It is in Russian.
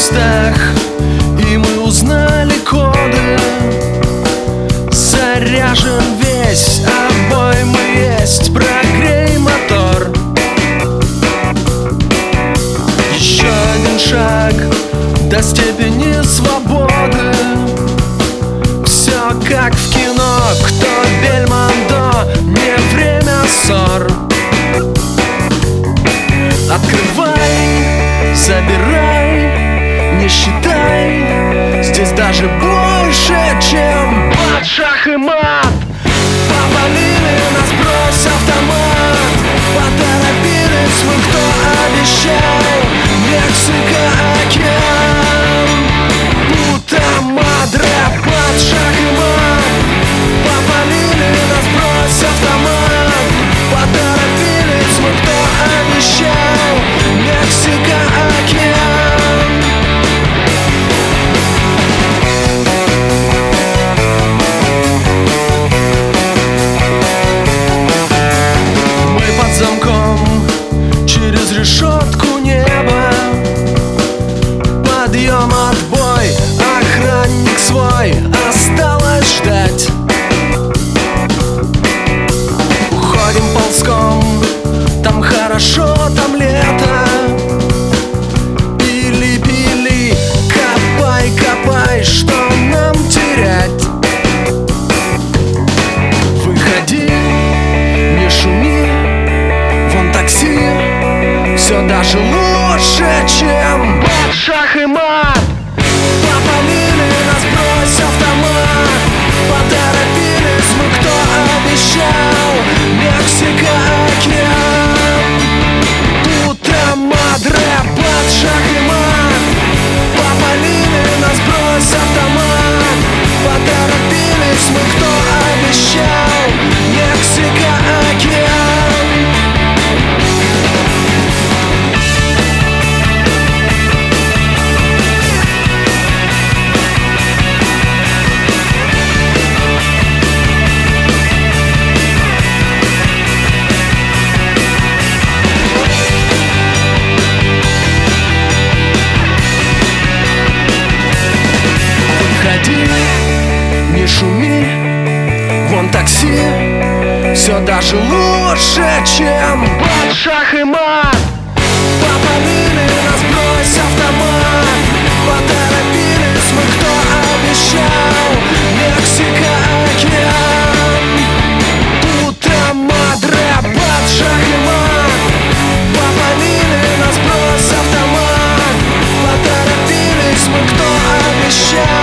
местах, и мы узнали коды. Заряжен весь, обоймы есть, прогрей мотор. Еще один шаг до степени свободы. Все как в кино, кто Бельмондо, не время ссор. Открывай, забирай, не считай, здесь даже больше, чем под шах и мат. Повалили нас, брось автомат, поторопились мы, кто обещал. Мексика, океан, Пута-Мадре, под шах и мат. Повалили нас, брось автомат, поторопились мы, кто обещал. Мексика, океан. Мы под замком, через решетку неба. Подъем, отбой, охранник свой, осталось ждать. Уходим ползком, там хорошо, там лето. Пили, пили, копай, копай, что нам терять? Выходи, не шуми, вон такси, все даже лучше, чем под шах и мат. Попалили нас, брось автомат, поторопились мы, кто обещал. Мексика, океан, Пута-Мадре, под шах и мат. Попалили нас, брось автомат, поторопились мы, кто обещал. Мексика, океан. Не шуми, вон такси, все даже лучше, чем под шах и мат. Попалили нас, брось автомат, поторопились мы, кто обещал. Мексика, океан, Пута-Мадре, под шах и мат. Попалили нас, брось автомат, поторопились мы, кто обещал.